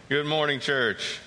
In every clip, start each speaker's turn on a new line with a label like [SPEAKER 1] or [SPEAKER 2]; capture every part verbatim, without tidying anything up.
[SPEAKER 1] Good morning, church.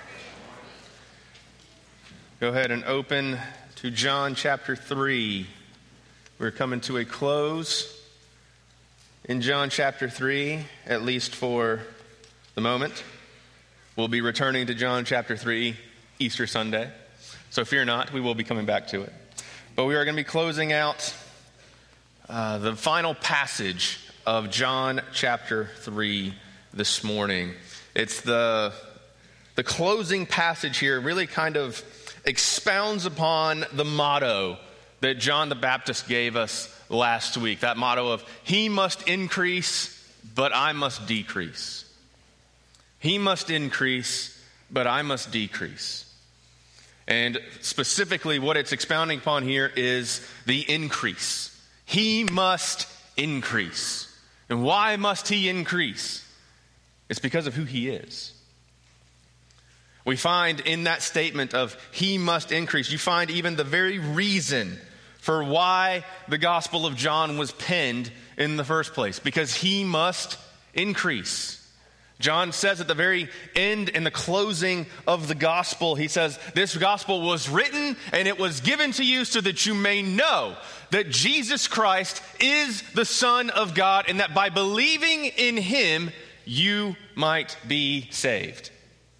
[SPEAKER 1] Go ahead and open to John chapter three. We're coming to a close in John chapter three, at least for the moment. We'll be returning to John chapter three Easter Sunday. So fear not, we will be coming back to it. But we are going to be closing out uh, the final passage of John chapter three this morning. It's the, the closing passage here really kind of expounds upon the motto that John the Baptist gave us last week. That motto of, he must increase, but I must decrease. He must increase, but I must decrease. And specifically what it's expounding upon here is the increase. He must increase. And why must he increase? It's because of who he is. We find in that statement of he must increase, you find even the very reason for why the Gospel of John was penned in the first place. Because he must increase. John says at the very end, in the closing of the Gospel, he says, this Gospel was written and it was given to you so that you may know that Jesus Christ is the Son of God, and that by believing in him, you might be saved.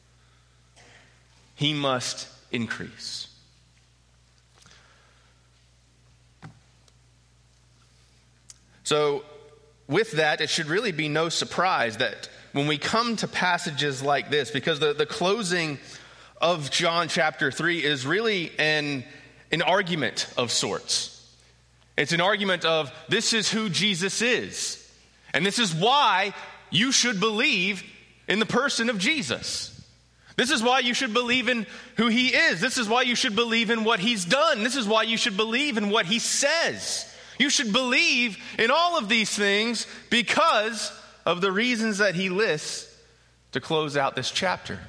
[SPEAKER 1] He must increase. So, with that, it should really be no surprise that when we come to passages like this, because the, the closing of John chapter three is really an, an argument of sorts. It's an argument of, this is who Jesus is. And this is why you should believe in the person of Jesus. This is why you should believe in who he is. This is why you should believe in what he's done. This is why you should believe in what he says. You should believe in all of these things because of the reasons that he lists to close out this chapter.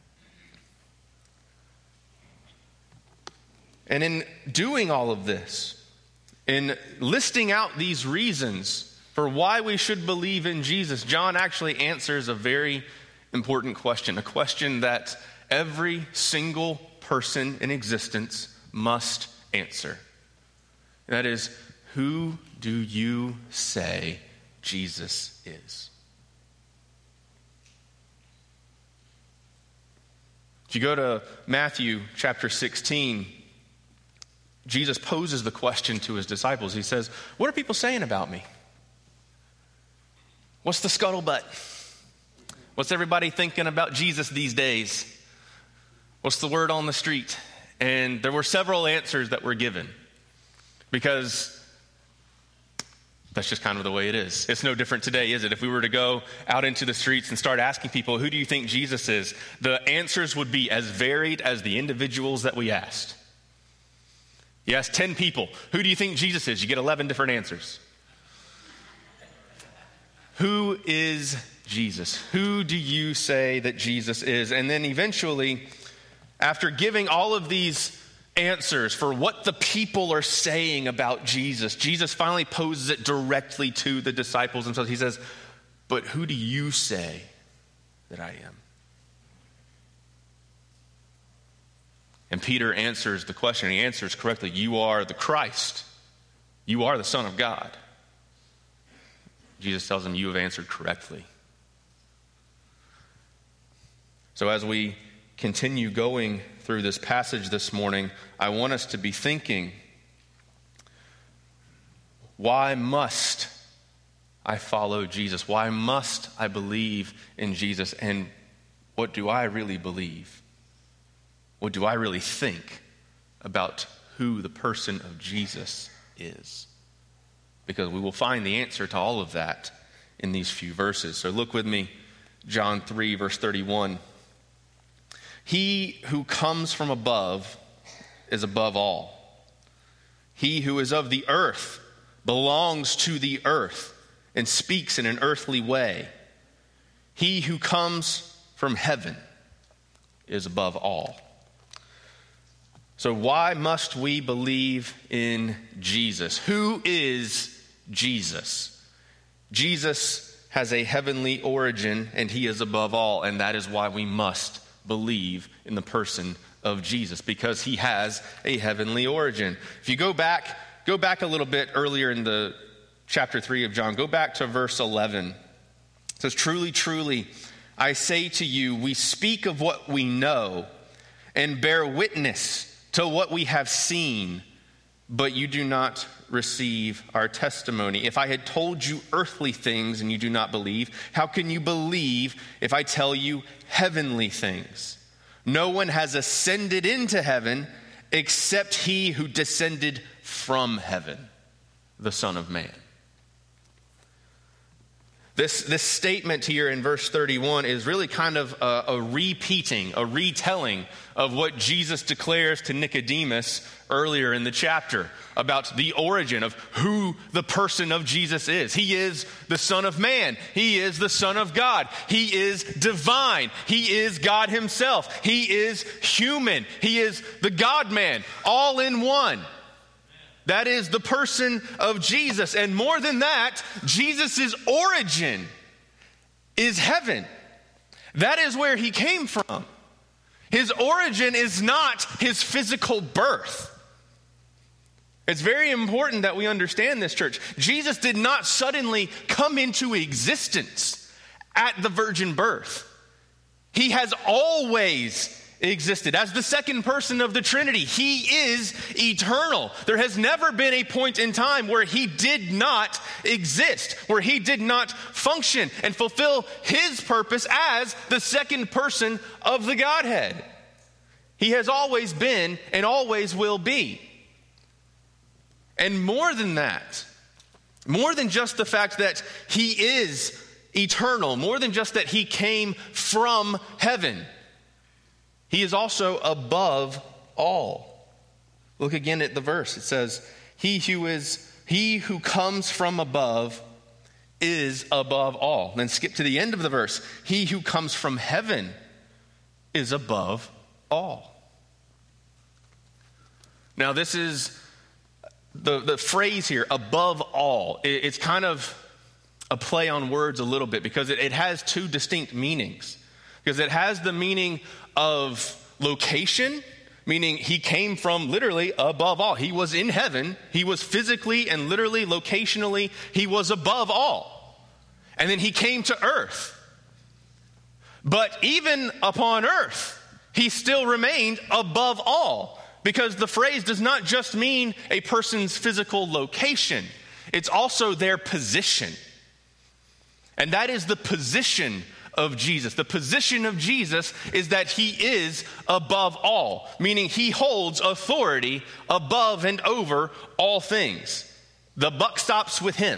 [SPEAKER 1] And in doing all of this, in listing out these reasons for why we should believe in Jesus, John actually answers a very important question, a question that every single person in existence must answer. That is, who do you say Jesus is? If you go to Matthew chapter sixteen, Jesus poses the question to his disciples. He says, what are people saying about me? What's the scuttlebutt? What's everybody thinking about Jesus these days? What's the word on the street? And there were several answers that were given because that's just kind of the way it is. It's no different today, is it? If we were to go out into the streets and start asking people, who do you think Jesus is? The answers would be as varied as the individuals that we asked. You ask ten people, who do you think Jesus is? You get eleven different answers. Who is Jesus? Who do you say that Jesus is? And then eventually, after giving all of these answers for what the people are saying about Jesus, Jesus finally poses it directly to the disciples themselves. He says, but who do you say that I am? And Peter answers the question. He answers correctly. You are the Christ. You are the Son of God. Jesus tells him, you have answered correctly. So as we continue going through this passage this morning, I want us to be thinking, why must I follow Jesus? Why must I believe in Jesus? And what do I really believe? What do I really think about who the person of Jesus is? Because we will find the answer to all of that in these few verses. So look with me, John three, verse thirty-one. He who comes from above is above all. He who is of the earth belongs to the earth and speaks in an earthly way. He who comes from heaven is above all. So why must we believe in Jesus? Who is Jesus? Jesus has a heavenly origin, and he is above all, and that is why we must believe in the person of Jesus, because he has a heavenly origin. If you go back, go back a little bit earlier in the chapter three of John, go back to verse eleven. It says, "Truly, truly, I say to you, we speak of what we know and bear witness to what we have seen, but you do not receive our testimony. If I had told you earthly things and you do not believe, how can you believe if I tell you heavenly things? No one has ascended into heaven except he who descended from heaven, the Son of Man." This, this statement here in verse thirty-one is really kind of a, a repeating, a retelling of what Jesus declares to Nicodemus earlier in the chapter about the origin of who the person of Jesus is. He is the Son of Man. He is the Son of God. He is divine. He is God himself. He is human. He is the God-man, all in one. That is the person of Jesus. And more than that, Jesus' origin is heaven. That is where he came from. His origin is not his physical birth. It's very important that we understand this, church. Jesus did not suddenly come into existence at the virgin birth. He has always existed. As the second person of the Trinity, he is eternal. There has never been a point in time where he did not exist, where he did not function and fulfill his purpose as the second person of the Godhead. He has always been and always will be. And more than that, more than just the fact that he is eternal, more than just that he came from heaven, he is also above all. Look again at the verse. It says, he who is, he who comes from above is above all. Then skip to the end of the verse. He who comes from heaven is above all. Now this is the, the phrase here, above all. It, it's kind of a play on words a little bit because it, it has two distinct meanings. Because it has the meaning of location, meaning he came from literally above all. He was in heaven. He was physically and literally, locationally, he was above all. And then he came to earth. But even upon earth, he still remained above all. Because the phrase does not just mean a person's physical location. It's also their position. And that is the position of Jesus. The position of Jesus is that he is above all, meaning he holds authority above and over all things. The buck stops with him.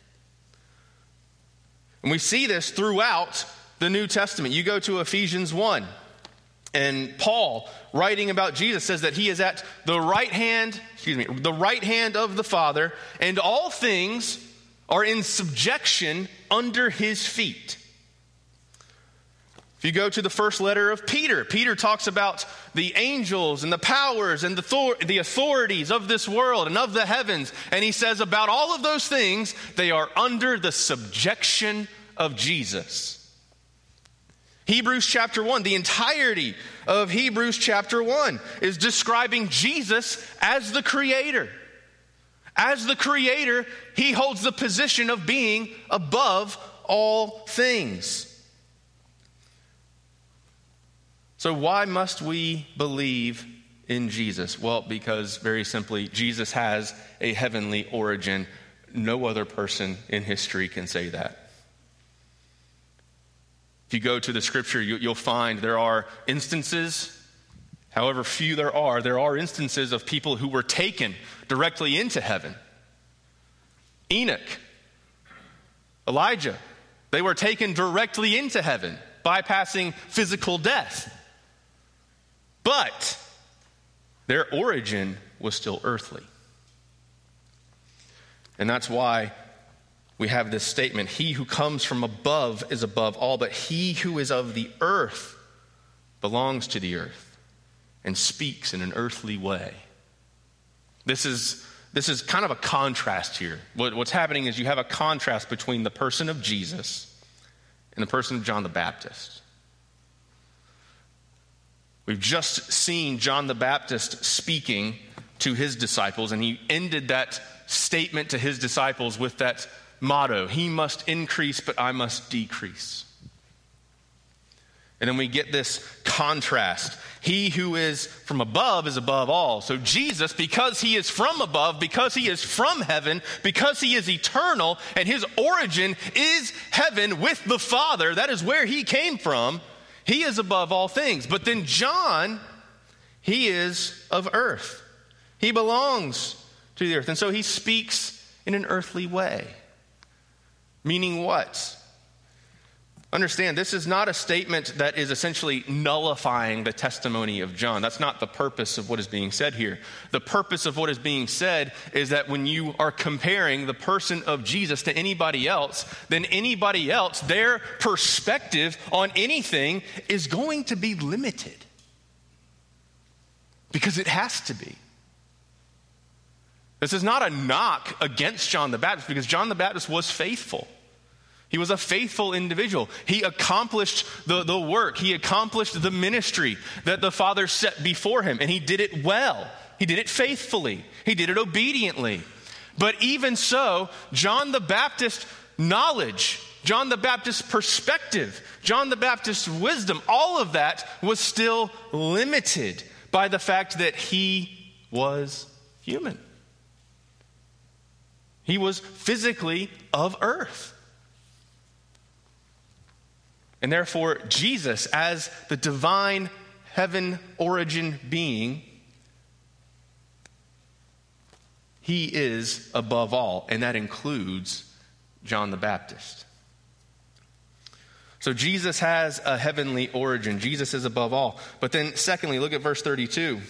[SPEAKER 1] And we see this throughout the New Testament. You go to Ephesians one, and Paul, writing about Jesus, says that he is at the right hand, excuse me, the right hand of the Father, and all things are in subjection under his feet. If you go to the first letter of Peter, Peter talks about the angels and the powers and the, thor- the authorities of this world and of the heavens. And he says about all of those things, they are under the subjection of Jesus. Hebrews chapter one, the entirety of Hebrews chapter one is describing Jesus as the creator. As the creator, he holds the position of being above all things. So why must we believe in Jesus? Well, because very simply, Jesus has a heavenly origin. No other person in history can say that. If you go to the scripture, you, you'll find there are instances, however few there are, there are instances of people who were taken directly into heaven. Enoch, Elijah, they were taken directly into heaven, bypassing physical death. But their origin was still earthly. And that's why we have this statement, he who comes from above is above all, but he who is of the earth belongs to the earth and speaks in an earthly way. This is this is kind of a contrast here. What, what's happening is you have a contrast between the person of Jesus and the person of John the Baptist. We've just seen John the Baptist speaking to his disciples, and he ended that statement to his disciples with that motto, he must increase, but I must decrease. And then we get this contrast. He who is from above is above all. So Jesus, because he is from above, because he is from heaven, because he is eternal, and his origin is heaven with the Father, that is where he came from, he is above all things. But then John, he is of earth. He belongs to the earth. And so he speaks in an earthly way. Meaning what? Understand, this is not a statement that is essentially nullifying the testimony of John. That's not the purpose of what is being said here. The purpose of what is being said is that when you are comparing the person of Jesus to anybody else, then anybody else, their perspective on anything is going to be limited. Because it has to be. This is not a knock against John the Baptist, because John the Baptist was faithful. He was a faithful individual. He accomplished the, the work. He accomplished the ministry that the Father set before him, and he did it well. He did it faithfully. He did it obediently. But even so, John the Baptist's knowledge, John the Baptist's perspective, John the Baptist's wisdom, all of that was still limited by the fact that he was human. He was physically of earth. And therefore, Jesus, as the divine heaven origin being, he is above all, and that includes John the Baptist. So Jesus has a heavenly origin. Jesus is above all. But then secondly, look at verse thirty-two.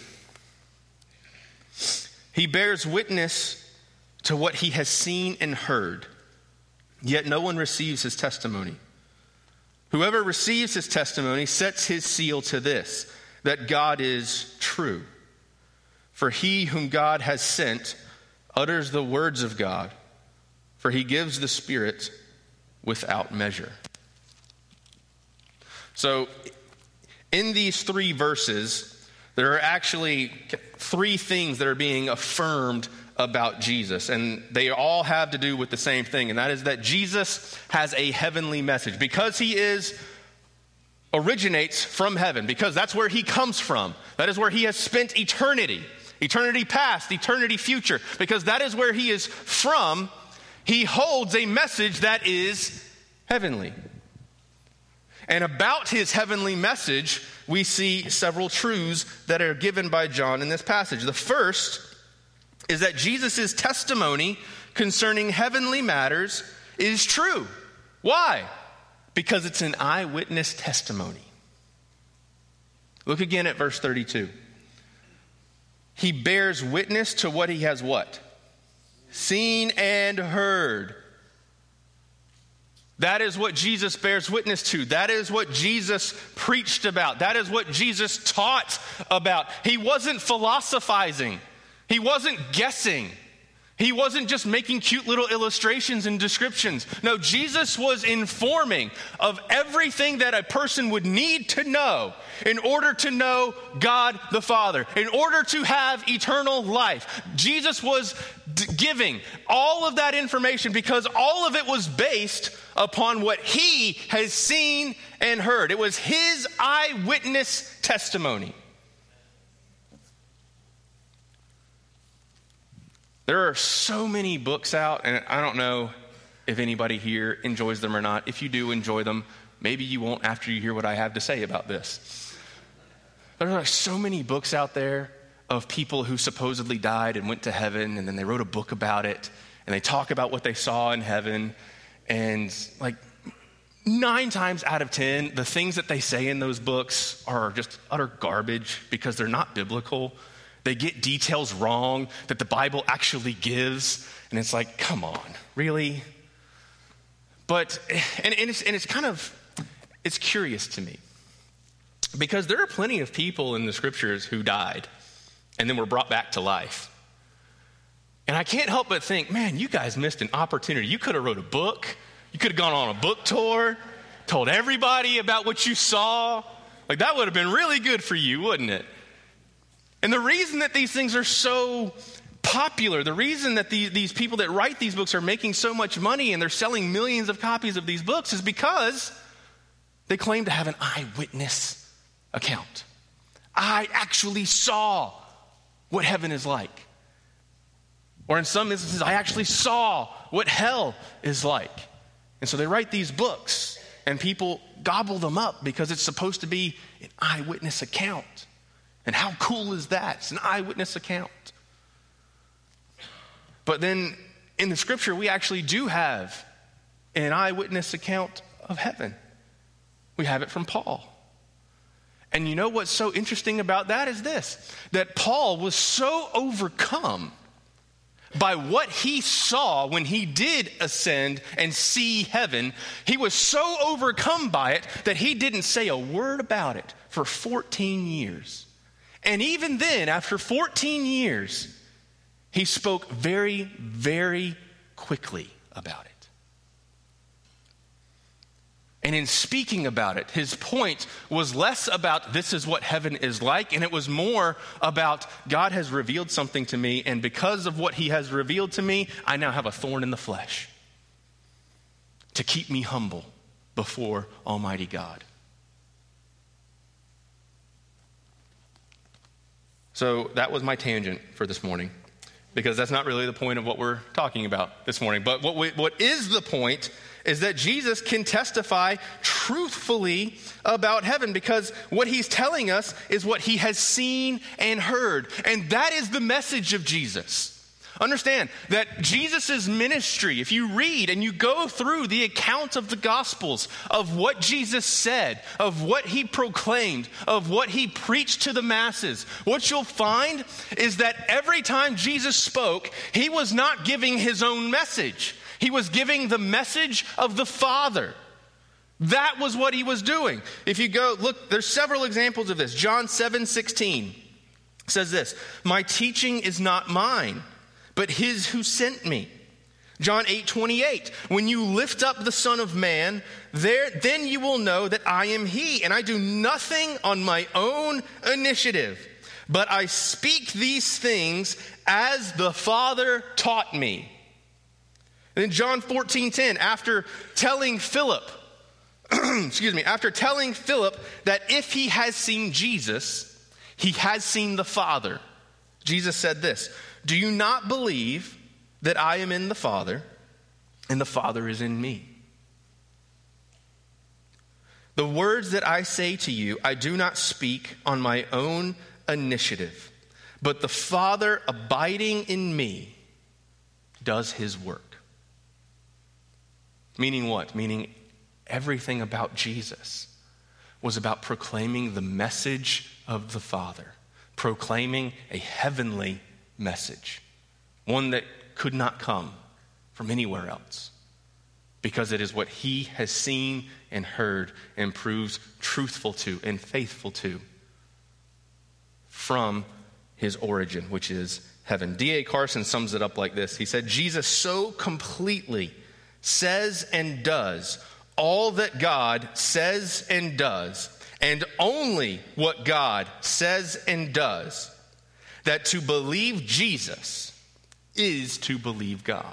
[SPEAKER 1] He bears witness to what he has seen and heard, yet no one receives his testimony. Whoever receives his testimony sets his seal to this, that God is true. For he whom God has sent utters the words of God, for he gives the Spirit without measure. So, in these three verses, there are actually three things that are being affirmed about Jesus, and they all have to do with the same thing, and that is that Jesus has a heavenly message. Because he is originates from heaven, because that's where he comes from. That is where he has spent eternity, eternity past, eternity future. Because that is where he is from, he holds a message that is heavenly. And about his heavenly message, we see several truths that are given by John in this passage. The first is that Jesus' testimony concerning heavenly matters is true. Why? Because it's an eyewitness testimony. Look again at verse thirty-two. He bears witness to what he has what? Seen and heard. That is what Jesus bears witness to. That is what Jesus preached about. That is what Jesus taught about. He wasn't philosophizing. He wasn't guessing. He wasn't just making cute little illustrations and descriptions. No, Jesus was informing of everything that a person would need to know in order to know God the Father, in order to have eternal life. Jesus was d- giving all of that information because all of it was based upon what he has seen and heard. It was his eyewitness testimony. There are so many books out, and I don't know if anybody here enjoys them or not. If you do enjoy them, maybe you won't after you hear what I have to say about this. There are so many books out there of people who supposedly died and went to heaven, and then they wrote a book about it, and they talk about what they saw in heaven. And like nine times out of ten, the things that they say in those books are just utter garbage because they're not biblical. They get details wrong that the Bible actually gives. And it's like, come on, really? But, and, and, it's, and it's kind of, it's curious to me. Because there are plenty of people in the scriptures who died and then were brought back to life. And I can't help but think, man, you guys missed an opportunity. You could have wrote a book. You could have gone on a book tour, told everybody about what you saw. Like, that would have been really good for you, wouldn't it? And the reason that these things are so popular, the reason that these, these people that write these books are making so much money and they're selling millions of copies of these books is because they claim to have an eyewitness account. I actually saw what heaven is like. Or in some instances, I actually saw what hell is like. And so they write these books, and people gobble them up because it's supposed to be an eyewitness account. And how cool is that? It's an eyewitness account. But then in the scripture, we actually do have an eyewitness account of heaven. We have it from Paul. And you know what's so interesting about that is this, that Paul was so overcome by what he saw when he did ascend and see heaven. He was so overcome by it that he didn't say a word about it for fourteen years. And even then, after fourteen years, he spoke very, very quickly about it. And in speaking about it, his point was less about this is what heaven is like, and it was more about God has revealed something to me, and because of what he has revealed to me, I now have a thorn in the flesh to keep me humble before Almighty God. So that was my tangent for this morning, because that's not really the point of what we're talking about this morning. But what we, what is the point is that Jesus can testify truthfully about heaven, because what he's telling us is what he has seen and heard. And that is the message of Jesus. Understand that Jesus' ministry, if you read and you go through the account of the Gospels of what Jesus said, of what he proclaimed, of what he preached to the masses, what you'll find is that every time Jesus spoke, he was not giving his own message. He was giving the message of the Father. That was what he was doing. If you go, look, there's several examples of this. John seven sixteen says this, "My teaching is not mine, but his who sent me." John eight twenty-eight, "When you lift up the Son of Man, there then you will know that I am he, and I do nothing on my own initiative, but I speak these things as the Father taught me." And then John fourteen ten, after telling Philip, excuse me, after telling Philip that if he has seen Jesus, he has seen the Father, Jesus said this, "Do you not believe that I am in the Father and the Father is in me? The words that I say to you, I do not speak on my own initiative, but the Father abiding in me does his work." Meaning what? Meaning everything about Jesus was about proclaiming the message of the Father, proclaiming a heavenly message, one that could not come from anywhere else, because it is what he has seen and heard and proves truthful to and faithful to from his origin, which is heaven. D A Carson sums it up like this. He said, "Jesus so completely says and does all that God says and does, and only what God says and does, that to believe Jesus is to believe God."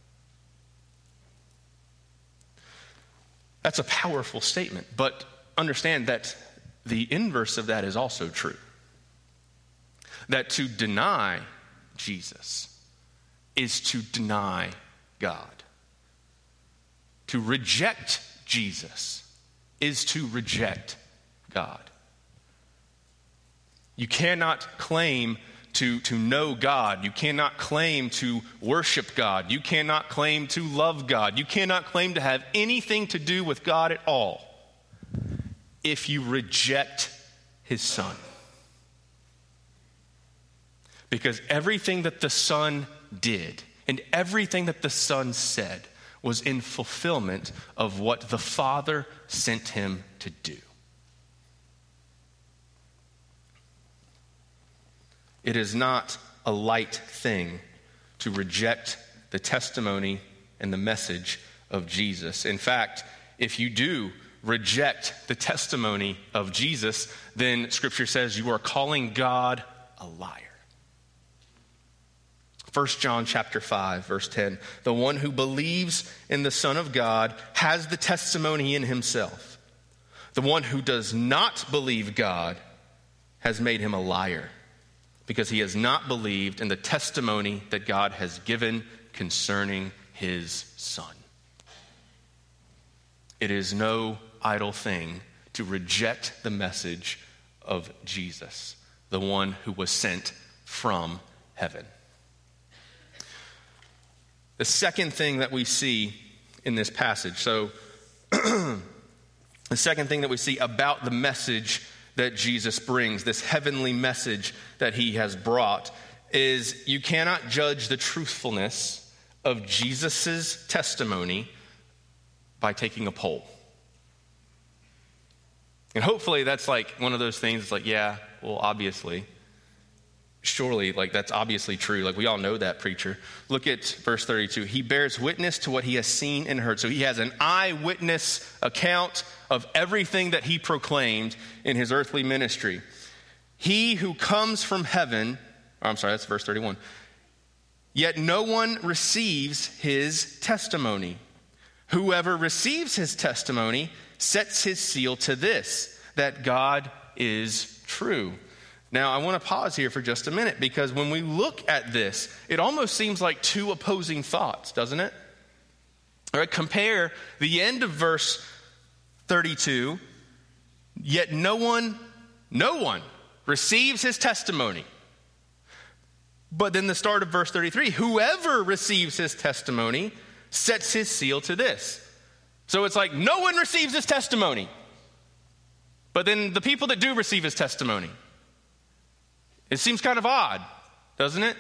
[SPEAKER 1] That's a powerful statement, but understand that the inverse of that is also true. That to deny Jesus is to deny God. To reject Jesus is to reject God. You cannot claim to, to know God. You cannot claim to worship God. You cannot claim to love God. You cannot claim to have anything to do with God at all if you reject his Son. Because everything that the Son did and everything that the Son said was in fulfillment of what the Father sent him to do. It is not a light thing to reject the testimony and the message of Jesus. In fact, if you do reject the testimony of Jesus, then Scripture says you are calling God a liar. First John chapter five, verse ten, the one who believes in the Son of God has the testimony in himself. The one who does not believe God has made him a liar, because he has not believed in the testimony that God has given concerning his Son. It is no idle thing to reject the message of Jesus, the one who was sent from heaven. The second thing that we see in this passage, so the second thing that we see about the message that Jesus brings, this heavenly message that he has brought, is you cannot judge the truthfulness of Jesus' testimony by taking a poll. And hopefully that's like one of those things, it's like, yeah, well, obviously. Surely, like, that's obviously true. Like, we all know that, preacher. Look at verse thirty-two. He bears witness to what he has seen and heard. So he has an eyewitness account of everything that he proclaimed in his earthly ministry. He who comes from heaven, oh, I'm sorry, that's verse thirty-one. Yet no one receives his testimony. Whoever receives his testimony sets his seal to this, that God is true. Now, I want to pause here for just a minute, because when we look at this, it almost seems like two opposing thoughts, doesn't it? All right, compare the end of verse thirty-two, yet no one, no one receives his testimony. But then the start of verse thirty-three, whoever receives his testimony sets his seal to this. So it's like no one receives his testimony. But then the people that do receive his testimony, it seems kind of odd, doesn't it?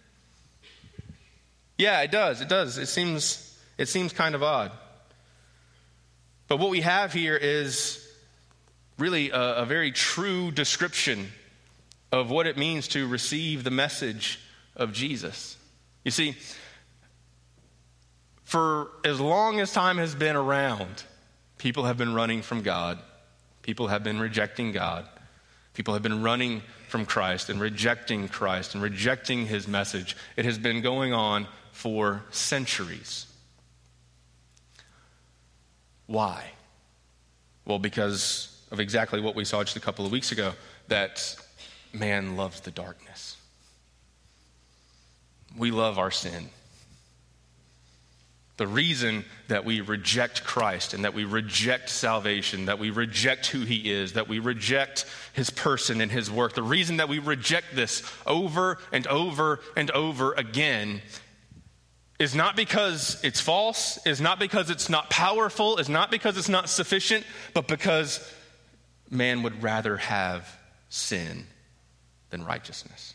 [SPEAKER 1] Yeah, it does. It does. It seems it seems kind of odd. But what we have here is really a, a very true description of what it means to receive the message of Jesus. You see, for as long as time has been around, people have been running from God. People have been rejecting God. People have been running from Christ and rejecting Christ and rejecting his message. It has been going on for centuries. Why? Well, because of exactly what we saw just a couple of weeks ago, that man loves the darkness. We love our sin. The reason that we reject Christ and that we reject salvation, that we reject who he is, that we reject his person and his work, the reason that we reject this over and over and over again is not because it's false, is not because it's not powerful, is not because it's not sufficient, but because man would rather have sin than righteousness.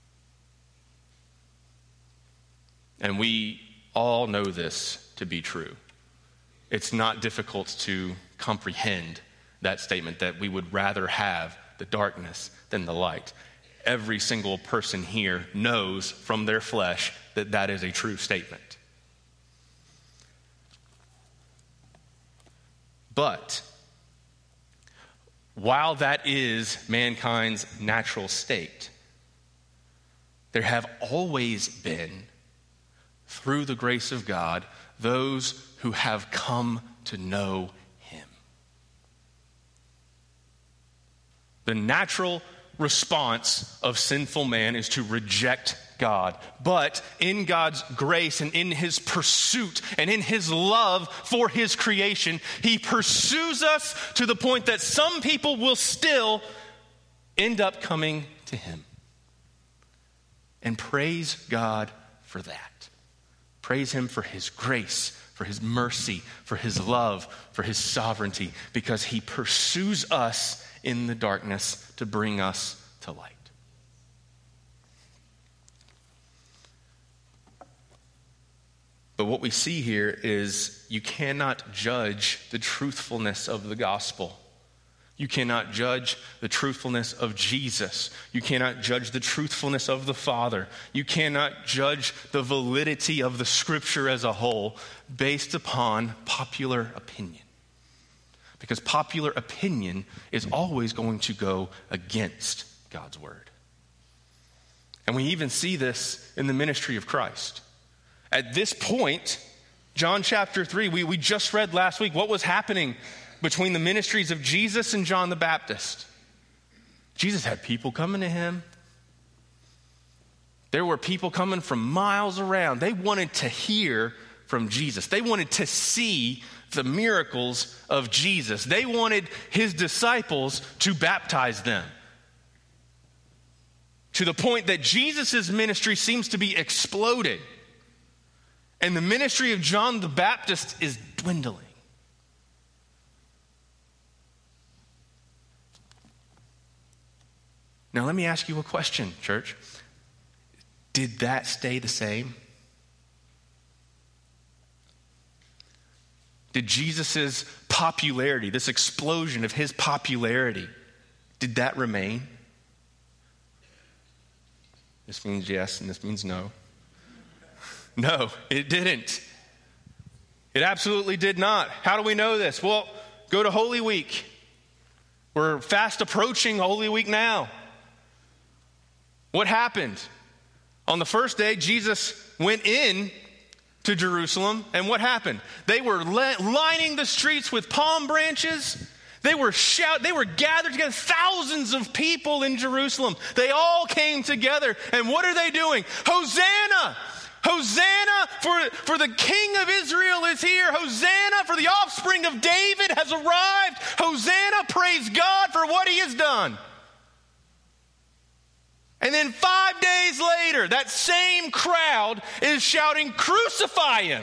[SPEAKER 1] And we all know this to be true. It's not difficult to comprehend that statement that we would rather have the darkness than the light. Every single person here knows from their flesh that that is a true statement. But while that is mankind's natural state, there have always been, through the grace of God, those who have come to know him. The natural response of sinful man is to reject God. But in God's grace and in his pursuit and in his love for his creation, he pursues us to the point that some people will still end up coming to him. And praise God for that. Praise him for his grace, for his mercy, for his love, for his sovereignty, because he pursues us in the darkness to bring us to light. But what we see here is you cannot judge the truthfulness of the gospel You cannot judge the truthfulness of Jesus. You cannot judge the truthfulness of the Father. You cannot judge the validity of the Scripture as a whole based upon popular opinion. Because popular opinion is always going to go against God's word. And we even see this in the ministry of Christ. At this point, John chapter three, we, we just read last week what was happening between the ministries of Jesus and John the Baptist. Jesus had people coming to him. There were people coming from miles around. They wanted to hear from Jesus. They wanted to see the miracles of Jesus. They wanted his disciples to baptize them. To the point that Jesus' ministry seems to be exploding. And the ministry of John the Baptist is dwindling. Now, let me ask you a question, church. Did that stay the same? Did Jesus' popularity, this explosion of his popularity, did that remain? This means yes, and this means no. No, it didn't. It absolutely did not. How do we know this? Well, go to Holy Week. We're fast approaching Holy Week now. What happened? On the first day, Jesus went in to Jerusalem, and what happened? They were le- lining the streets with palm branches. They were shout. They were gathered together, thousands of people in Jerusalem. They all came together, and what are they doing? Hosanna! Hosanna, for, for the King of Israel is here. Hosanna, for the offspring of David has arrived. Hosanna, praise God for what he has done. And then five days later, that same crowd is shouting, crucify him.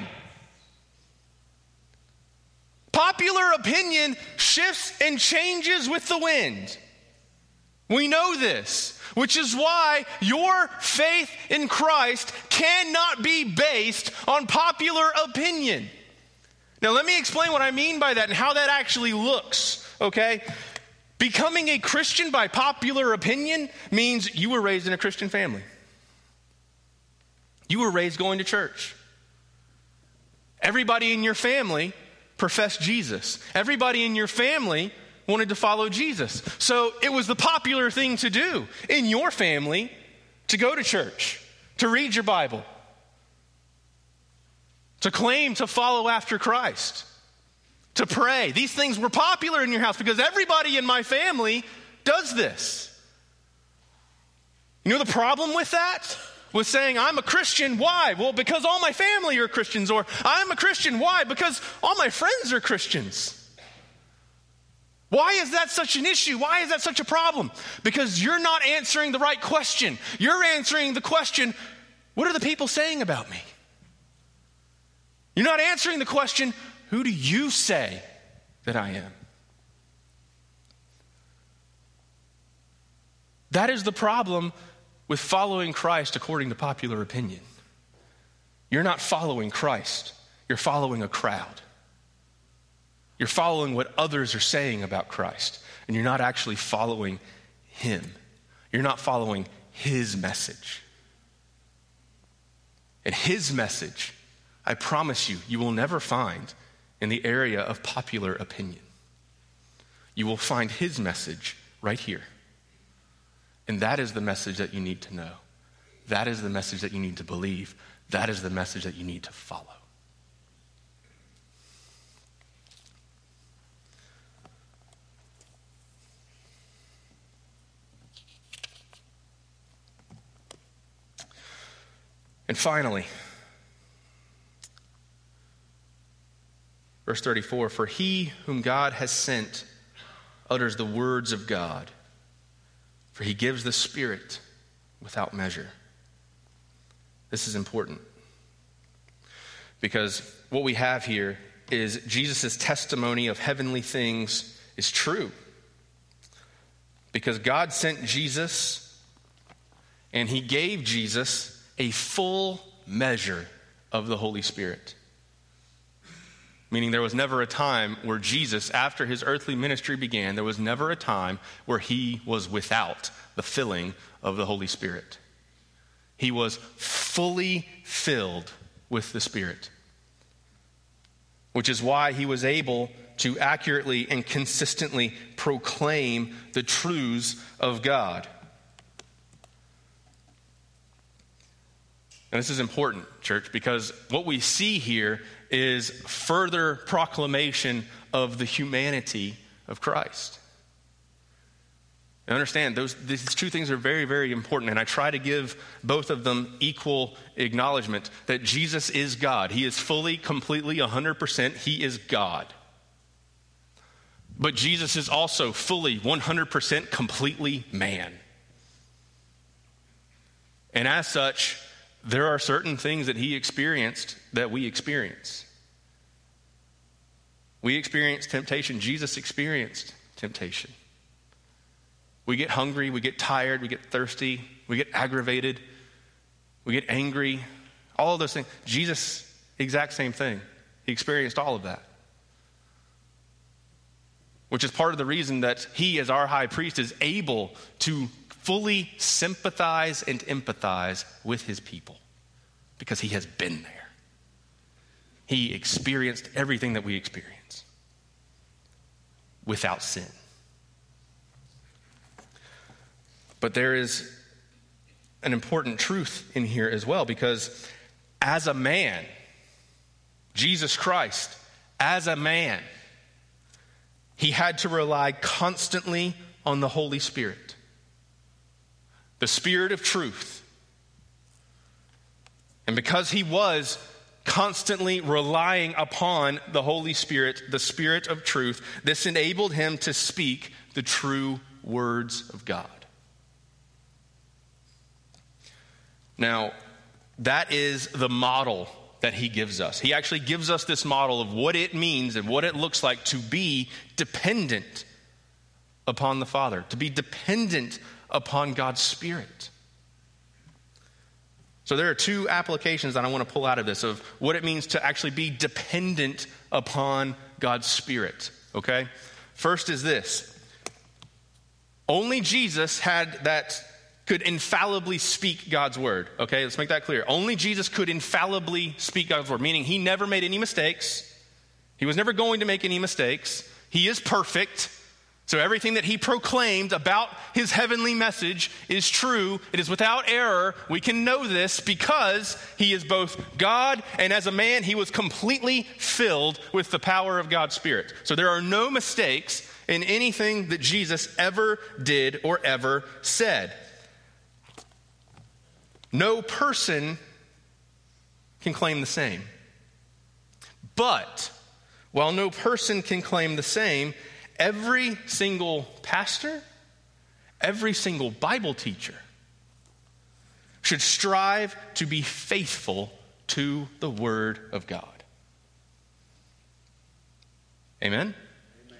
[SPEAKER 1] Popular opinion shifts and changes with the wind. We know this, which is why your faith in Christ cannot be based on popular opinion. Now, let me explain what I mean by that and how that actually looks, okay? Becoming a Christian by popular opinion means you were raised in a Christian family. You were raised going to church. Everybody in your family professed Jesus. Everybody in your family wanted to follow Jesus. So it was the popular thing to do in your family to go to church, to read your Bible, to claim to follow after Christ, to pray. These things were popular in your house because everybody in my family does this. You know the problem with that? With saying, I'm a Christian, why? Well, because all my family are Christians. Or, I'm a Christian, why? Because all my friends are Christians. Why is that such an issue? Why is that such a problem? Because you're not answering the right question. You're answering the question, what are the people saying about me? You're not answering the question, who do you say that I am? That is the problem with following Christ according to popular opinion. You're not following Christ. You're following a crowd. You're following what others are saying about Christ, and you're not actually following him. You're not following his message. And his message, I promise you, you will never find in the area of popular opinion. You will find his message right here. And that is the message that you need to know. That is the message that you need to believe. That is the message that you need to follow. And finally, verse thirty-four, for he whom God has sent utters the words of God, for he gives the Spirit without measure. This is important because what we have here is Jesus' testimony of heavenly things is true. Because God sent Jesus and he gave Jesus a full measure of the Holy Spirit.
[SPEAKER 2] meaning there was never a time where Jesus, after his earthly ministry began, there was never a time where he was without the filling of the Holy Spirit. He was fully filled with the Spirit, which is why he was able to accurately and consistently proclaim the truths of God. And this is important, church, because what we see here is further proclamation of the humanity of Christ. Now understand, those, these two things are very, very important, and I try to give both of them equal acknowledgement that Jesus is God. He is fully, completely, one hundred percent, he is God. But Jesus is also fully, one hundred percent, completely man. And as such, there are certain things that he experienced that we experience. We experience temptation. Jesus experienced temptation. We get hungry, we get tired, we get thirsty, we get aggravated, we get angry, all of those things. Jesus, exact same thing. He experienced all of that. Which is part of the reason that he, as our high priest, is able to fully sympathize and empathize with his people. Because he has been there. He experienced everything that we experience without sin. But there is an important truth in here as well, because as a man, Jesus Christ, as a man, he had to rely constantly on the Holy Spirit, the Spirit of truth. And because he was constantly relying upon the Holy Spirit, the Spirit of truth, this enabled him to speak the true words of God. Now, that is the model that he gives us. He actually gives us this model of what it means and what it looks like to be dependent upon the Father, to be dependent upon God's Spirit. So there are two applications that I want to pull out of this of what it means to actually be dependent upon God's Spirit, okay? First is this. Only Jesus had that, could infallibly speak God's word, okay? Let's make that clear. Only Jesus could infallibly speak God's word, meaning he never made any mistakes. He was never going to make any mistakes. He is perfect. So everything that he proclaimed about his heavenly message is true. It is without error. We can know this because he is both God, and as a man, he was completely filled with the power of God's Spirit. So there are no mistakes in anything that Jesus ever did or ever said. No person can claim the same. But while no person can claim the same, every single pastor, every single Bible teacher should strive to be faithful to the Word of God. Amen? Amen?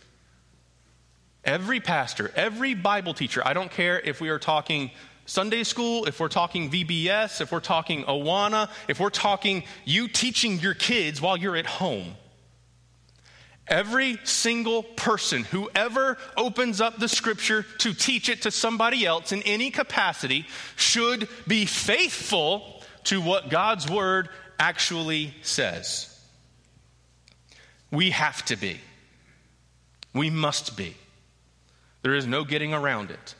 [SPEAKER 2] Every pastor, every Bible teacher, I don't care if we are talking Sunday school, if we're talking V B S, if we're talking Awana, if we're talking you teaching your kids while you're at home. Every single person who ever opens up the scripture to teach it to somebody else in any capacity should be faithful to what God's word actually says. We have to be. We must be. There is no getting around it.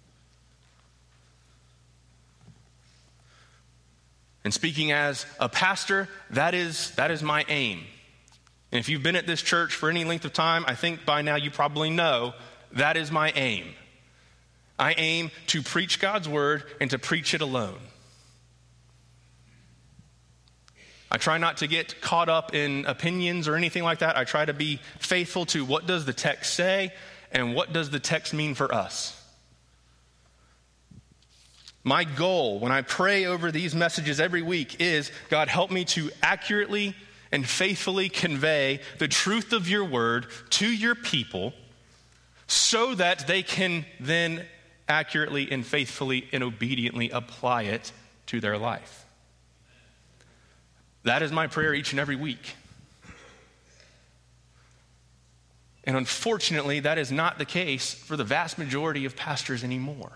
[SPEAKER 2] And speaking as a pastor, that is, that is my aim. And if you've been at this church for any length of time, I think by now you probably know that is my aim. I aim to preach God's word and to preach it alone. I try not to get caught up in opinions or anything like that. I try to be faithful to what does the text say and what does the text mean for us. My goal when I pray over these messages every week is, God, help me to accurately and faithfully convey the truth of your word to your people so that they can then accurately and faithfully and obediently apply it to their life. That is my prayer each and every week. And unfortunately, that is not the case for the vast majority of pastors anymore.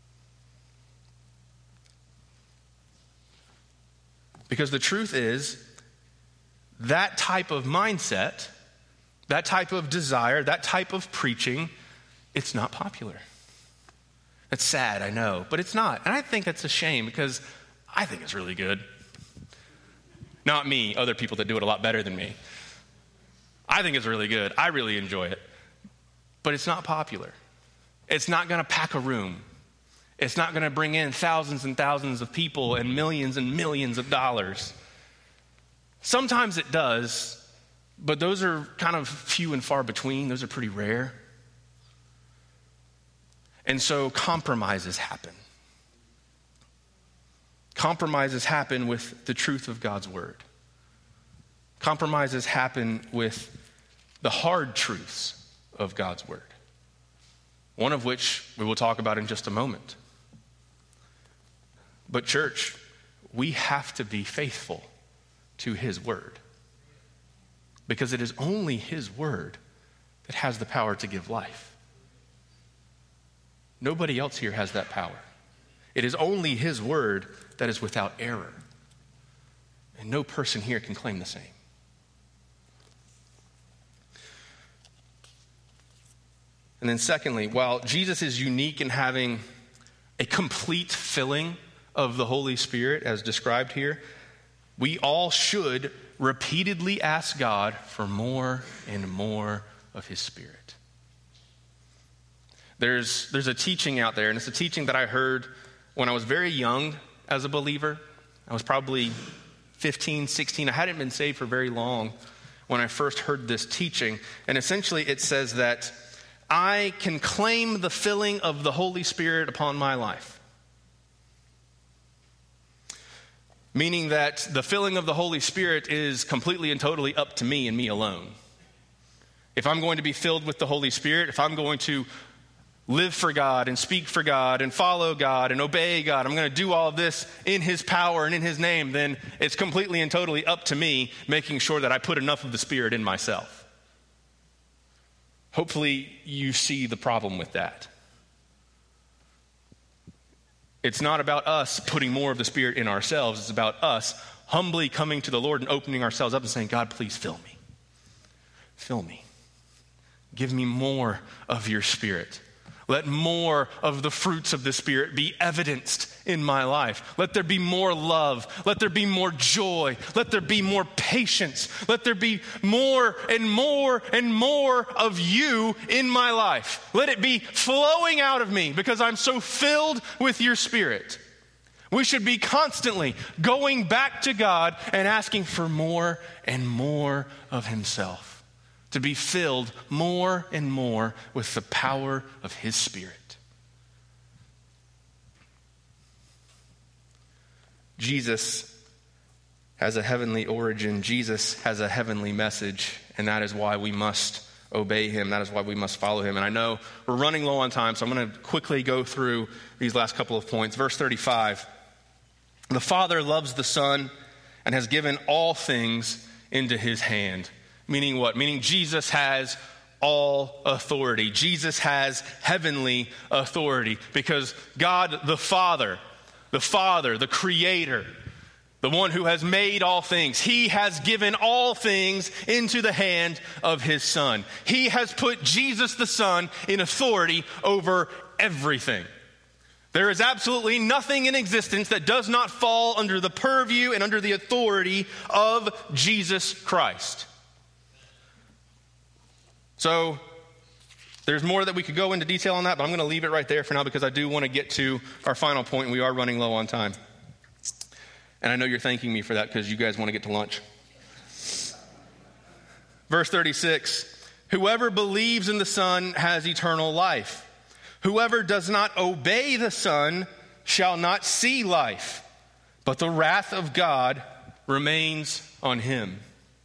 [SPEAKER 2] Because the truth is, that type of mindset, that type of desire, that type of preaching, it's not popular. It's sad, I know, but it's not. And I think that's a shame because I think it's really good. Not me, other people that do it a lot better than me. I think it's really good. I really enjoy it. But it's not popular. It's not going to pack a room. It's not going to bring in thousands and thousands of people and millions and millions of dollars. Sometimes it does, but those are kind of few and far between. Those are pretty rare. And so compromises happen. Compromises happen with the truth of God's word. Compromises happen with the hard truths of God's word. One of which we will talk about in just a moment. But church, we have to be faithful to his word. Because it is only his word that has the power to give life. Nobody else here has that power. It is only his word that is without error. And no person here can claim the same. And then secondly, while Jesus is unique in having a complete filling of the Holy Spirit as described here, we all should repeatedly ask God for more and more of his Spirit. There's, there's a teaching out there, and it's a teaching that I heard when I was very young as a believer. I was probably fifteen, sixteen. I hadn't been saved for very long when I first heard this teaching. And essentially it says that I can claim the filling of the Holy Spirit upon my life. Meaning that the filling of the Holy Spirit is completely and totally up to me and me alone. If I'm going to be filled with the Holy Spirit, if I'm going to live for God and speak for God and follow God and obey God, I'm going to do all of this in his power and in his name, then it's completely and totally up to me making sure that I put enough of the Spirit in myself. Hopefully you see the problem with that. It's not about us putting more of the Spirit in ourselves. It's about us humbly coming to the Lord and opening ourselves up and saying, God, please fill me. Fill me. Give me more of your Spirit. Let more of the fruits of the Spirit be evidenced in my life. Let there be more love. Let there be more joy. Let there be more patience. Let there be more and more and more of you in my life. Let it be flowing out of me because I'm so filled with your Spirit. We should be constantly going back to God and asking for more and more of himself. To be filled more and more with the power of his Spirit. Jesus has a heavenly origin. Jesus has a heavenly message, and that is why we must obey him. That is why we must follow him. And I know we're running low on time, so I'm going to quickly go through these last couple of points. Verse thirty-five. The Father loves the Son and has given all things into his hand. Meaning what? Meaning Jesus has all authority. Jesus has heavenly authority because God the Father, the Father, the Creator, the one who has made all things, he has given all things into the hand of his Son. He has put Jesus the Son in authority over everything. There is absolutely nothing in existence that does not fall under the purview and under the authority of Jesus Christ. So there's more that we could go into detail on that, but I'm going to leave it right there for now because I do want to get to our final point, and we are running low on time. And I know you're thanking me for that because you guys want to get to lunch. Verse thirty-six, whoever believes in the Son has eternal life. Whoever does not obey the Son shall not see life, but the wrath of God remains on him.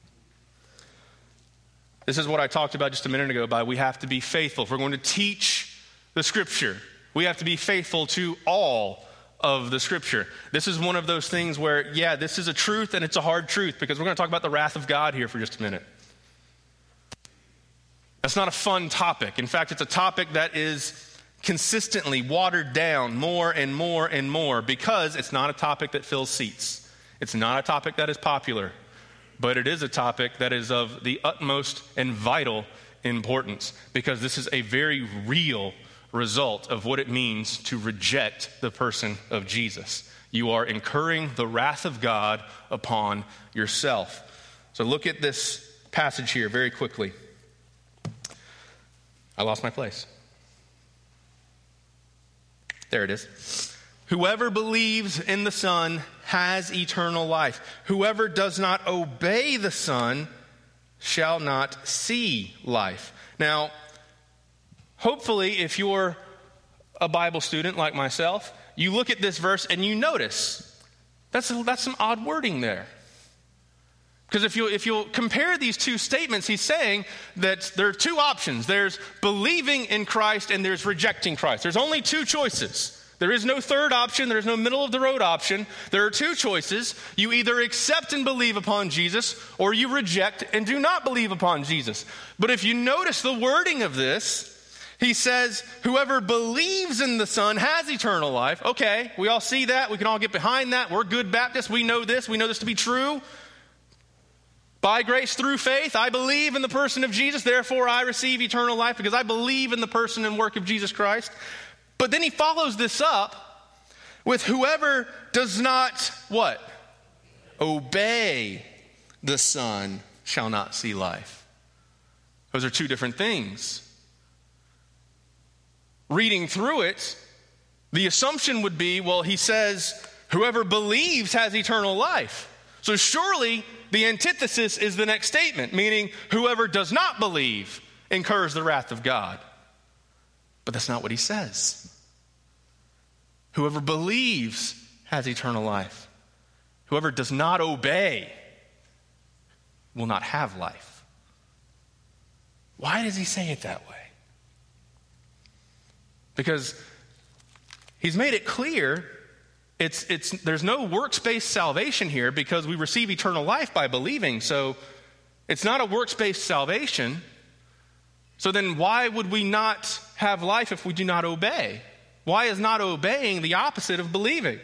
[SPEAKER 2] This is what I talked about just a minute ago by we have to be faithful. If we're going to teach the Scripture, we have to be faithful to all of the Scripture. This is one of those things where, yeah, this is a truth and it's a hard truth because we're going to talk about the wrath of God here for just a minute. That's not a fun topic. In fact, it's a topic that is consistently watered down more and more and more because it's not a topic that fills seats. It's not a topic that is popular, but it is a topic that is of the utmost and vital importance because this is a very real result of what it means to reject the person of Jesus. You are incurring the wrath of God upon yourself. So look at this passage here very quickly. I lost my place. There it is. Whoever believes in the Son has eternal life. Whoever does not obey the Son shall not see life. Now, hopefully, if you're a Bible student like myself, you look at this verse and you notice that's, that's some odd wording there. Because if you if you'll compare these two statements, he's saying that there are two options. There's believing in Christ and there's rejecting Christ. There's only two choices. There is no third option. There is no middle of the road option. There are two choices. You either accept and believe upon Jesus or you reject and do not believe upon Jesus. But if you notice the wording of this, he says, whoever believes in the Son has eternal life. Okay, we all see that. We can all get behind that. We're good Baptists. We know this. We know this to be true. By grace through faith, I believe in the person of Jesus, therefore I receive eternal life because I believe in the person and work of Jesus Christ. But then he follows this up with whoever does not, what? Obey the Son shall not see life. Those are two different things. Reading through it, the assumption would be, well, he says, whoever believes has eternal life. So surely the antithesis is the next statement, meaning whoever does not believe incurs the wrath of God. But that's not what he says. Whoever believes has eternal life. Whoever does not obey will not have life. Why does he say it that way? Because he's made it clear It's, it's, there's no works-based salvation here because we receive eternal life by believing. So it's not a works-based salvation. So then why would we not have life if we do not obey? Why is not obeying the opposite of believing?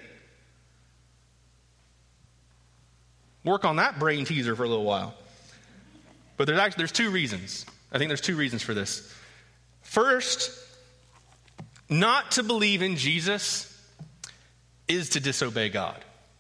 [SPEAKER 2] Work on that brain teaser for a little while. But there's actually there's two reasons. I think there's two reasons for this. First, not to believe in Jesus is to disobey God.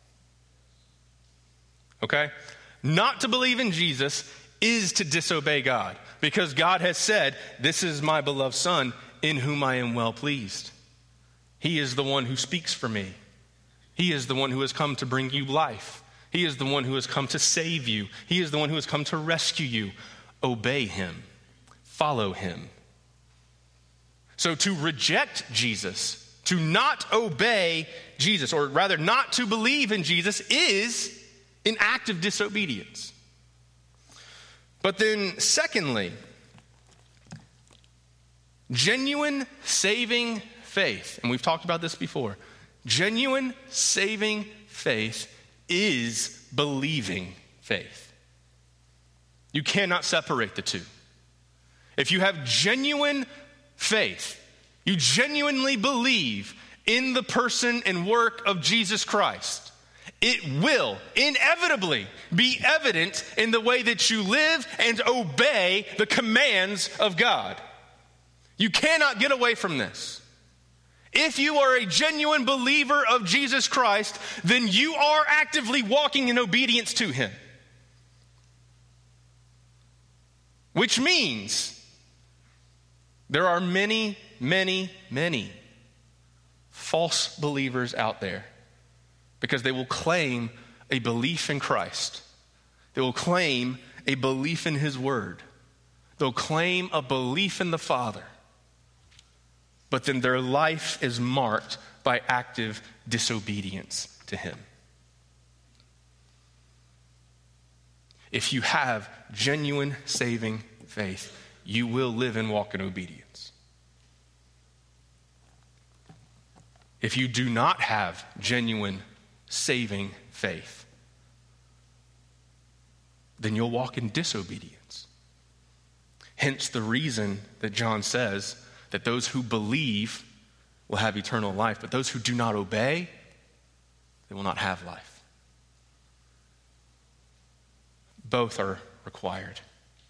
[SPEAKER 2] Okay? Not to believe in Jesus is to disobey God. Because God has said, this is my beloved Son in whom I am well pleased. He is the one who speaks for me. He is the one who has come to bring you life. He is the one who has come to save you. He is the one who has come to rescue you. Obey him. Follow him. So to reject Jesus, to not obey Jesus, or rather not to believe in Jesus, is an act of disobedience. But then secondly, genuine saving faith, and we've talked about this before, genuine saving faith is believing faith. You cannot separate the two. If you have genuine faith, you genuinely believe in the person and work of Jesus Christ, it will inevitably be evident in the way that you live and obey the commands of God. You cannot get away from this. If you are a genuine believer of Jesus Christ, then you are actively walking in obedience to him. Which means there are many, many, many false believers out there because they will claim a belief in Christ. They will claim a belief in his word. They'll claim a belief in the Father. But then their life is marked by active disobedience to him. If you have genuine saving faith, you will live and walk in obedience. If you do not have genuine saving faith, then you'll walk in disobedience. Hence the reason that John says that those who believe will have eternal life, but those who do not obey, they will not have life. Both are required.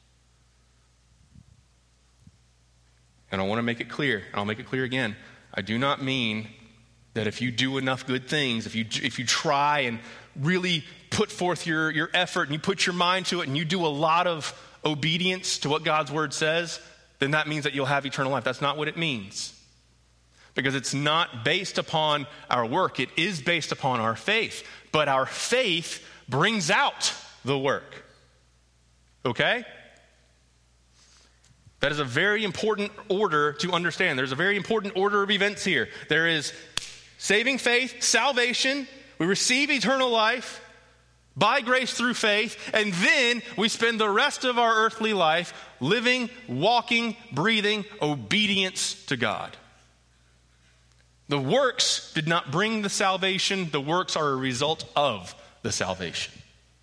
[SPEAKER 2] And I want to make it clear, and I'll make it clear again, I do not mean that if you do enough good things, if you if you try and really put forth your, your effort and you put your mind to it and you do a lot of obedience to what God's word says, then that means that you'll have eternal life. That's not what it means. Because it's not based upon our work. It is based upon our faith. But our faith brings out the work. Okay? That is a very important order to understand. There's a very important order of events here. There is saving faith, salvation, we receive eternal life by grace through faith, and then we spend the rest of our earthly life living, walking, breathing obedience to God. The works did not bring the salvation. The works are a result of the salvation.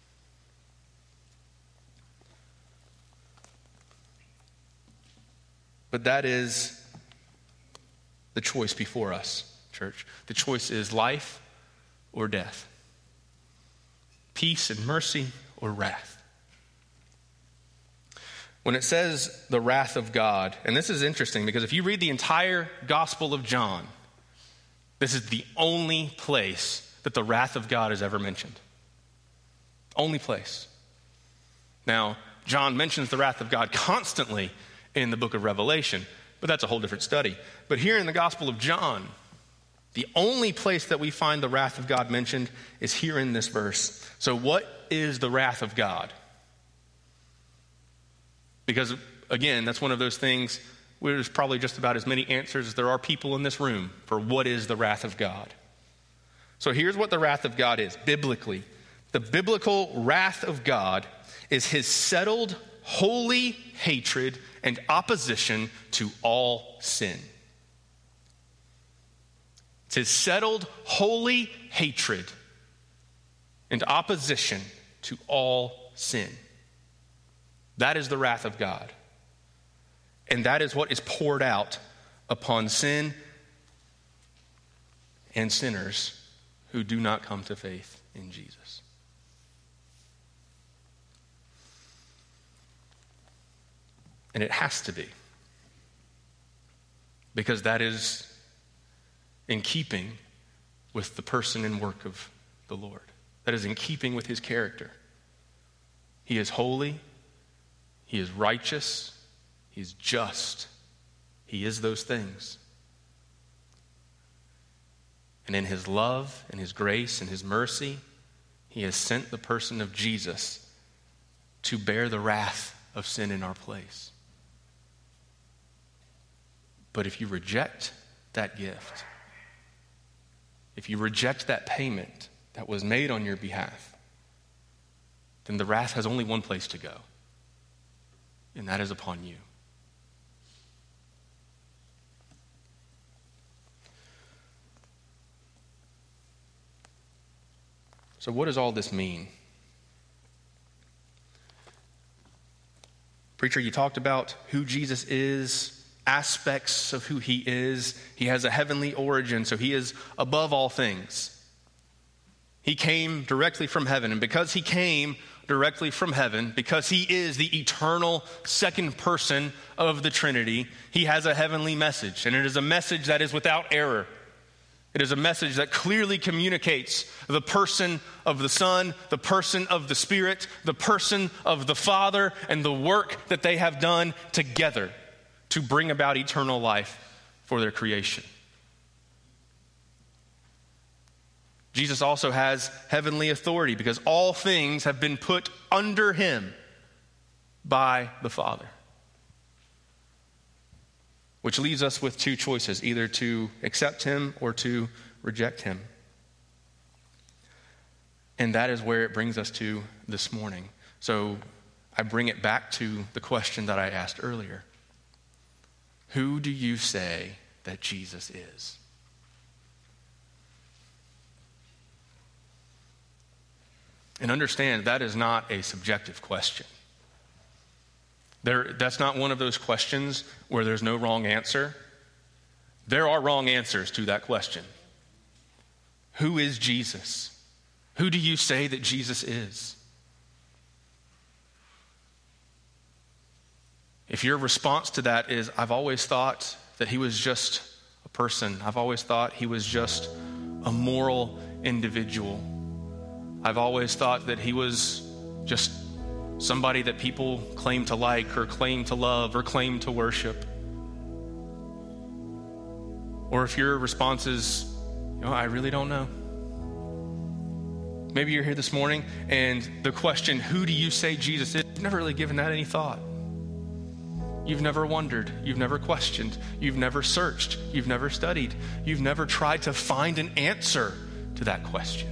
[SPEAKER 2] But that is the choice before us, church. The choice is life or death. Peace and mercy or wrath. When it says the wrath of God, and this is interesting because if you read the entire Gospel of John, this is the only place that the wrath of God is ever mentioned. Only place. Now, John mentions the wrath of God constantly in the book of Revelation, but that's a whole different study. But here in the Gospel of John, the only place that we find the wrath of God mentioned is here in this verse. So what is the wrath of God? Because, again, that's one of those things where there's probably just about as many answers as there are people in this room for what is the wrath of God. So here's what the wrath of God is, biblically. The biblical wrath of God is his settled, holy hatred and opposition to all sin. It's his settled, holy hatred and opposition to all sin. That is the wrath of God. And that is what is poured out upon sin and sinners who do not come to faith in Jesus. And it has to be. Because that is in keeping with the person and work of the Lord. That is in keeping with his character. He is holy. He is righteous. He is just. He is those things. And in his love and his grace and his mercy, he has sent the person of Jesus to bear the wrath of sin in our place. But if you reject that gift, if you reject that payment that was made on your behalf, then the wrath has only one place to go, and that is upon you. So what does all this mean? Preacher, you talked about who Jesus is, aspects of who he is. He has a heavenly origin, so he is above all things. He came directly from heaven, and because he came directly from heaven, because he is the eternal second person of the Trinity, he has a heavenly message, and it is a message that is without error. It is a message that clearly communicates the person of the Son, the person of the Spirit, the person of the Father, and the work that they have done together to bring about eternal life for their creation. Jesus also has heavenly authority because all things have been put under him by the Father. Which leaves us with two choices, either to accept him or to reject him. And that is where it brings us to this morning. So I bring it back to the question that I asked earlier. Who do you say that Jesus is? And understand that is not a subjective question. There, that's not one of those questions where there's no wrong answer. There are wrong answers to that question. Who is Jesus? Who do you say that Jesus is? If your response to that is, I've always thought that he was just a person. I've always thought he was just a moral individual. I've always thought that he was just somebody that people claim to like or claim to love or claim to worship. Or if your response is, you know, I really don't know. Maybe you're here this morning and the question, who do you say Jesus is? You've never really given that any thought. You've never wondered. You've never questioned. You've never searched. You've never studied. You've never tried to find an answer to that question.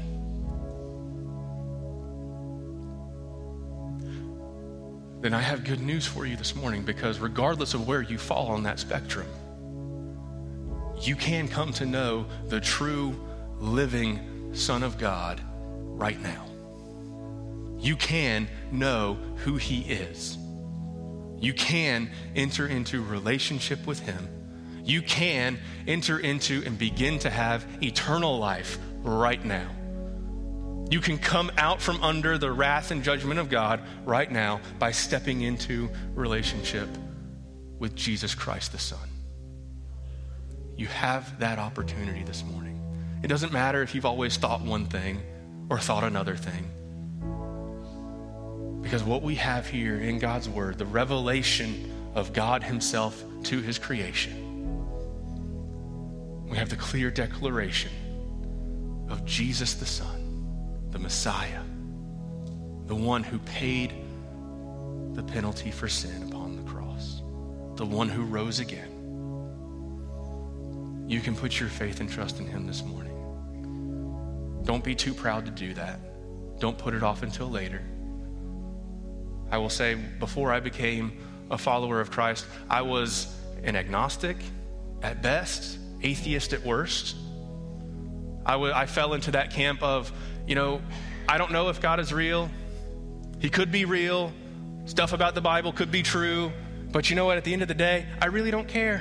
[SPEAKER 2] Then I have good news for you this morning, because regardless of where you fall on that spectrum, you can come to know the true living Son of God right now. You can know who he is. You can enter into relationship with him. You can enter into and begin to have eternal life right now. You can come out from under the wrath and judgment of God right now by stepping into relationship with Jesus Christ the Son. You have that opportunity this morning. It doesn't matter if you've always thought one thing or thought another thing. Because what we have here in God's word, the revelation of God himself to his creation, we have the clear declaration of Jesus the Son, the Messiah, the one who paid the penalty for sin upon the cross, the one who rose again. You can put your faith and trust in him this morning. Don't be too proud to do that. Don't put it off until later. I will say, before I became a follower of Christ, I was an agnostic at best, atheist at worst. I, w- I fell into that camp of, you know, I don't know if God is real. He could be real. Stuff about the Bible could be true. But you know what? At the end of the day, I really don't care.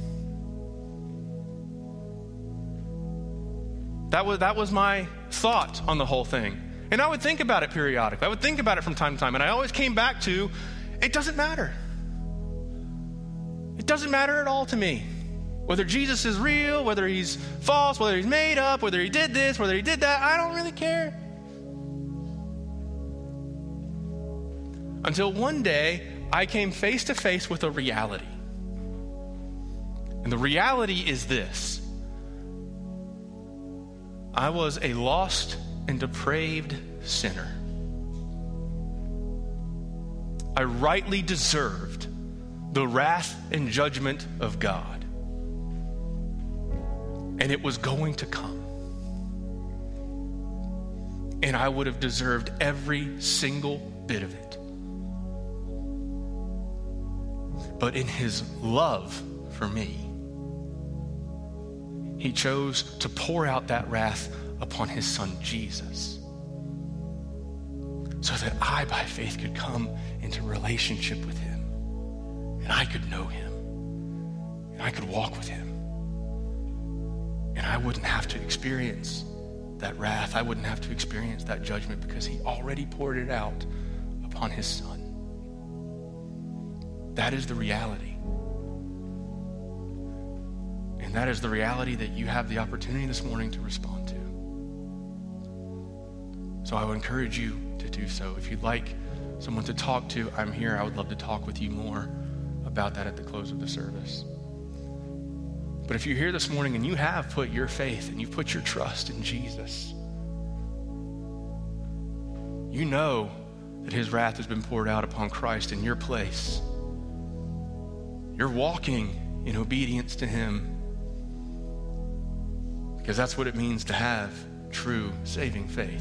[SPEAKER 2] That was, that was my thought on the whole thing. And I would think about it periodically. I would think about it from time to time. And I always came back to, it doesn't matter. It doesn't matter at all to me. Whether Jesus is real, whether he's false, whether he's made up, whether he did this, whether he did that, I don't really care. Until one day, I came face to face with a reality. And the reality is this. I was a lost and depraved sinner. I rightly deserved the wrath and judgment of God. And it was going to come. And I would have deserved every single bit of it. But in his love for me, he chose to pour out that wrath upon his son Jesus, so that I, by faith, could come into relationship with him, and I could know him, and I could walk with him, and I wouldn't have to experience that wrath. I wouldn't have to experience that judgment, because he already poured it out upon his son. That is the reality. And that is the reality that you have the opportunity this morning to respond to. So I would encourage you to do so. If you'd like someone to talk to, I'm here. I would love to talk with you more about that at the close of the service. But if you're here this morning and you have put your faith and you've put your trust in Jesus, you know that his wrath has been poured out upon Christ in your place. You're walking in obedience to him, because that's what it means to have true saving faith.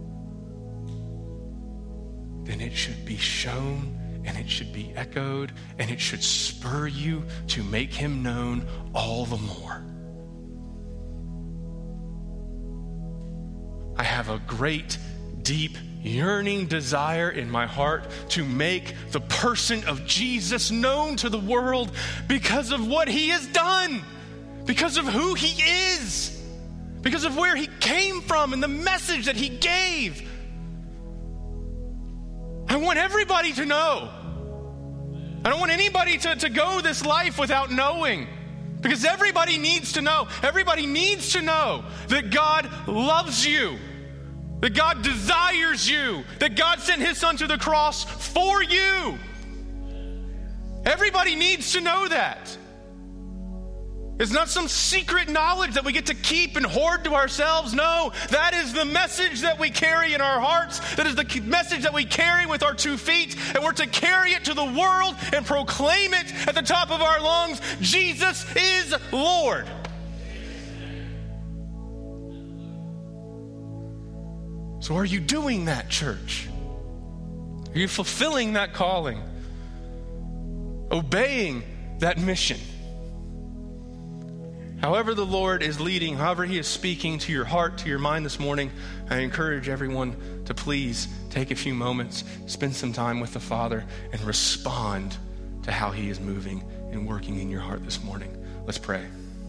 [SPEAKER 2] Then it should be shown, and it should be echoed, and it should spur you to make him known all the more. I have a great, deep yearning desire in my heart to make the person of Jesus known to the world because of what he has done, because of who he is, because of where he came from and the message that he gave. I want everybody to know. I don't want anybody to, to go this life without knowing, because everybody needs to know. Everybody needs to know that God loves you, that God desires you, that God sent his son to the cross for you. Everybody needs to know that. It's not some secret knowledge that we get to keep and hoard to ourselves. No, that is the message that we carry in our hearts. That is the message that we carry with our two feet. And we're to carry it to the world and proclaim it at the top of our lungs. Jesus is Lord. So are you doing that, church? Are you fulfilling that calling? Obeying that mission? However the Lord is leading, however he is speaking to your heart, to your mind this morning, I encourage everyone to please take a few moments, spend some time with the Father, and respond to how he is moving and working in your heart this morning. Let's pray.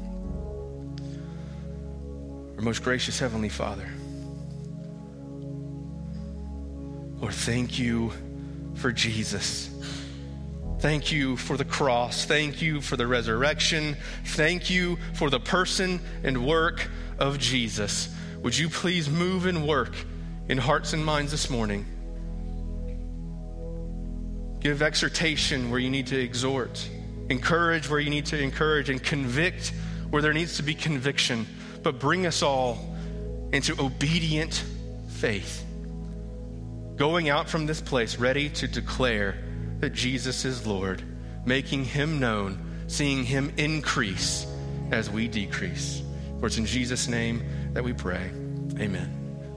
[SPEAKER 2] Our most gracious Heavenly Father, Lord, thank you for Jesus. Thank you for the cross. Thank you for the resurrection. Thank you for the person and work of Jesus. Would you please move and work in hearts and minds this morning? Give exhortation where you need to exhort. Encourage where you need to encourage, and convict where there needs to be conviction. But bring us all into obedient faith, going out from this place ready to declare that Jesus is Lord, making him known, seeing him increase as we decrease. For it's in Jesus' name that we pray. Amen.